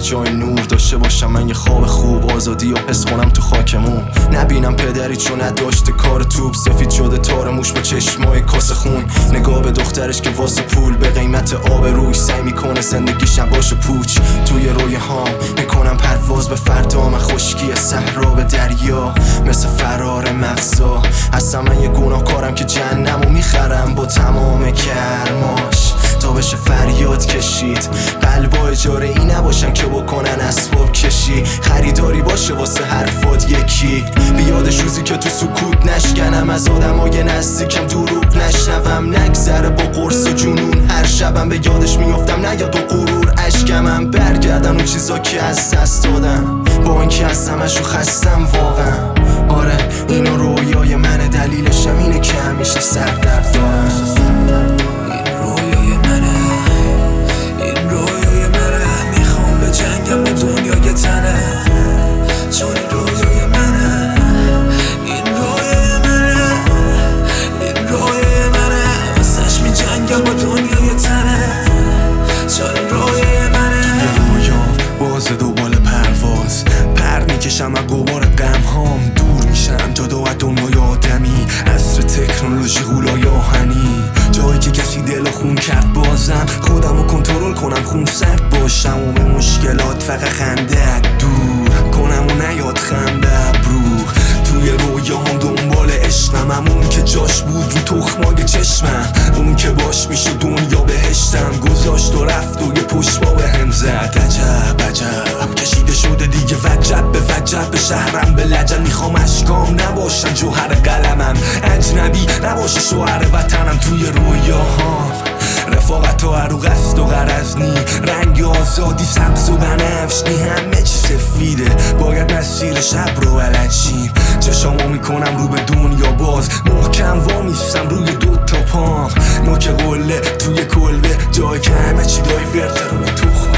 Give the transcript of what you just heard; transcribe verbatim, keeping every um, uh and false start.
جای نور داشته باشم من یه خواب خوب، آزادی و حس کنم تو خاکمون. نبینم پدری چون نداشته کار توپ، سفید شده تار موش با چشمای کاسه خون. نگاه به دخترش که واسه پول به قیمت آب روی سعی میکنه زندگیش نباشه پوچ. توی روی هام میکنم پرواز به فردا، من خشکی صحرا به دریا مثل فرار مغزا. هستم من یه گناهکارم که جهنمو میخرم با تمام کرماش تا بشه فریاد کشید. قلبا اجاره ای نباشن که بکنن اسباب کشی، خریداری باشه واسه حرفات یکی. بیادش روزی که تو سکوت نشکنم، از آدمای نزدیکم دروغ نشنوم. نگذره با قرص و جنون هر شبم به یادش میافتم، نیا با غرور اشکمم برگردن اون چیزا که از دست دادم، با اینکه از همشو خستم واقعا. آره اینو رویای منه، دلیلشم اینه که همیشه سردرد دارم. جنگم با دنیای تنه، چون این رویای منه، این رویای منه، این رویای منه. واسش می جنگم با دنیای تنه، چون این رویای منه. یه رویا باز دوباره پرواز، پر میکشم از غبار غم هام، دور میشم جدا از دنیای آدمی، عصر تکنولوژی غولای آهنی. جایی که کسی دل خون کرد بازم خودمو کنترل کنم، خون سرد باشم و به مشکلات فقط خنده دور کنم و نیاد خنده ابرو. توی رویاهم دنبال عشقم، همون که جاش بود رو تخمای چشمم، اون که باش میشه دنیا بهشتم. گذاشت و رفت و یه پشت با به هم زد. عجب عجب کشیده شده دیگه، وجب به وجب به شهرم به لجن. میخوام اشکام نباشن جوهر قلمم، اجنبی نباشه شوهر وطنم. توی رویاها رفاقت و عروق است و غرضنی، رنگ آزادی سبز و بنفشنی، همه چی سفیده باید مسیر شب رو علچیم. چشامو میکنم رو به دنیا باز، محکم وامیستم روی دو تا پام. نوک قله توی کلبه، جایی که همه چی دایورتر رو تو